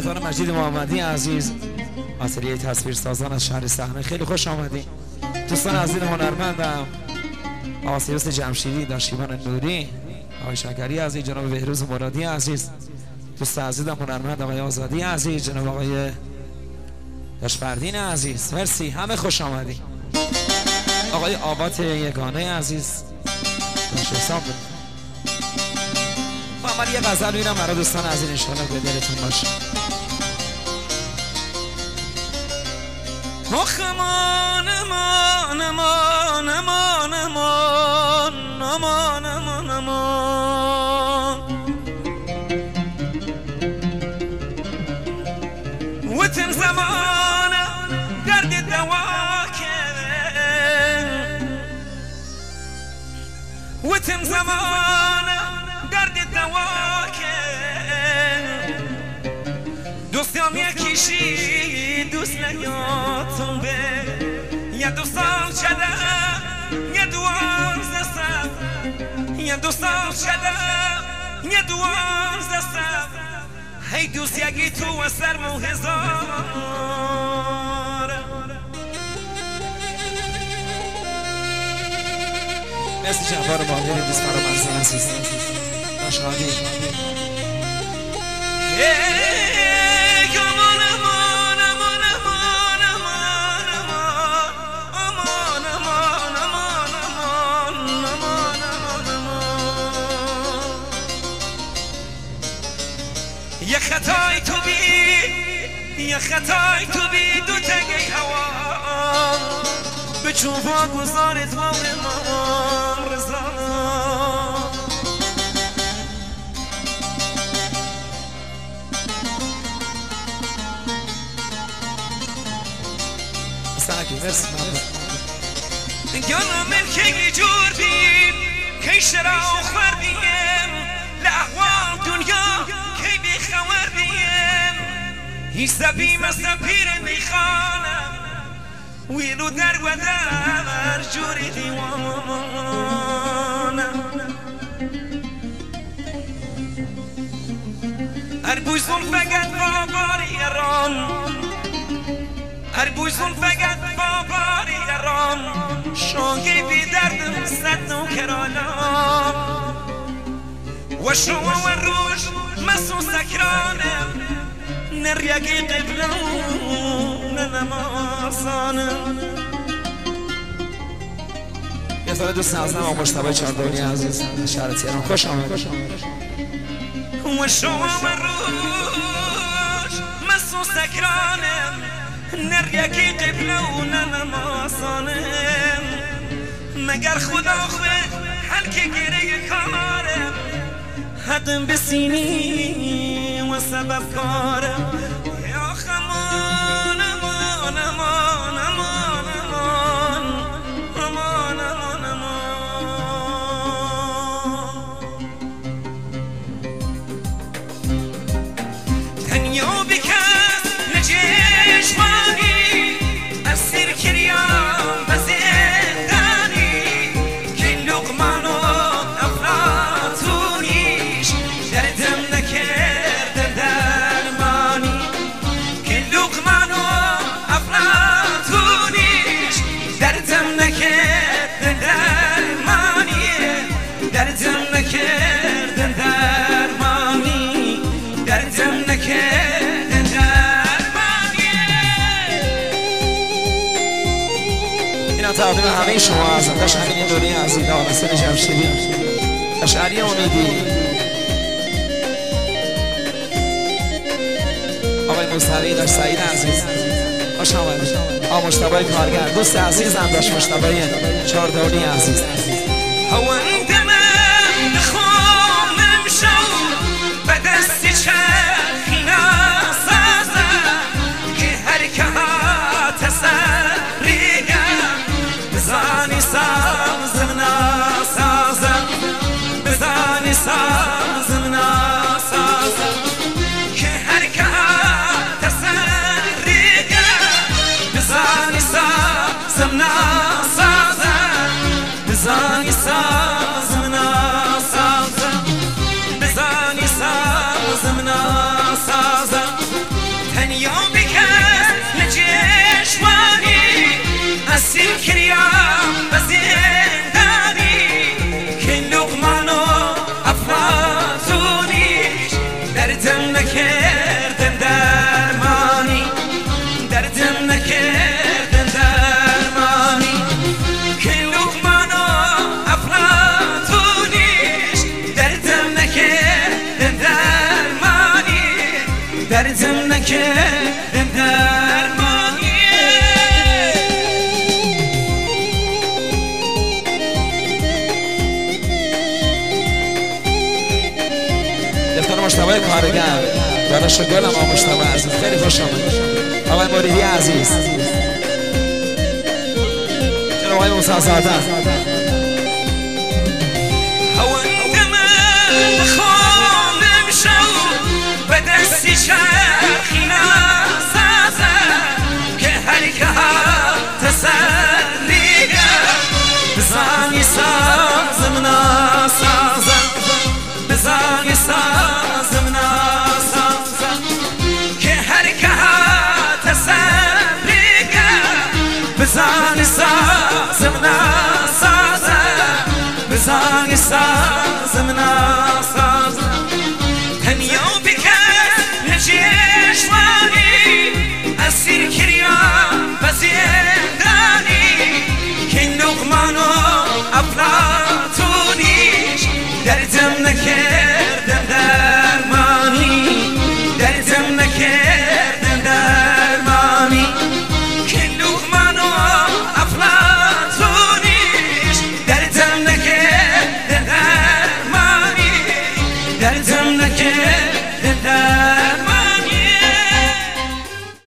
یادان مجید محمدی عزیز، آتلیه تصویرسازان از شهر صحنه، خیلی خوش آمدید. دوستان عزیز هنرمندم آقا سیروس جمشیدی، داشتیبان نوری، آقای شکری عزیز، جناب بهروز مرادی عزیز، دوست عزیزم هنرمند آقای آزادی عزیز، جناب آقای داشفردین عزیز، مرسی، همه خوش آمدید. آقای آبات یگانه عزیز، باشه حساب من یه غزل میرم برای دوستان عزیز، انشاءالله به دلتون باشه. آخ امان امان امان امان امان امان امان امان وتن زمان درد دوا کرد وتن زمان درد دوا کرد دوستم یکیشی دوست نیاتون به یه دو سال شده یه دوازده سال یه دو سال شده یه دوازده سال هی دوست یکی تو و سرمو هزار مرسی جعفر باقری دوست فرامرزی عزیز باشهادی یه خطای تو بی یه خطای تو بی دو تگه هوا به چوبا گذارت ما به ما رضا ساکی مرسی گانا ملکی جور بیم کی شرا خور بیم لحوال دنیا کی بی خور بیم هیچ زبیم از زبیر میخانم ویلو در و در جوری دیوانم اربوزون فقط باباری رام اربوزون فقط باباری رام شانگی بی دردم صد نوکرانم و شما و روش مسو سکرانم نریگی قبلون نمازانم یه سال دوست نازنم آقا مجتبی چاردونی عزیز شهر تهران خوش آمد و شما و روش مسو سکرانم نریگی قبلون نمازانم مگر خدا خواه حلک گره کارم حدم بسینی و سبب کارم یا خمان امان امان امان امان امان امان امان تنیا بکس نجشمانی از سر کریام و زندانی که لقمان و افلاطونیش دردم نکرده درمانی که لقمان و افلاطونیش دردم نکرده درمانی دردم نکرده درمانی دردم نکرده درمانی اینا تقدیم همه شما هستم داشتین دوری عزیز آقاسم جمشیدی اشعری امیدی آقای مصطفی داشت سعید عزیز خوش آمدید آقا مجتبی کارگر دوست عزیزم داشت مجتبی چاردونی عزیز هوا دمم خونم شو به دست چرخی نسازم که حرکات سریم بزانی سازم نسازم بزانی سازم نسازم که حرکات سریم بزانی سازم نسازم بزانی سازم دردم نکردن درمانی دردم نکردن درمانی که لقمان و افلاطونیش دردم نکردن درمانی دردم نکردن درمانی دفتر مشتبه کارگر داداش گلم آقا مشتبه عزیز خیلی خوش آمد آقای موریدی عزیز جناب آقای موسی زاده هوندم خانم شو به دستی شرخی نسازم که هر که تسلیه بزنی سازم نسازم بزنی سازم نسازم که هر که تسلیه بزنی سازم نسازم بزنی سازم نسازم تنیا بکن نجیشوانی اسیر کریان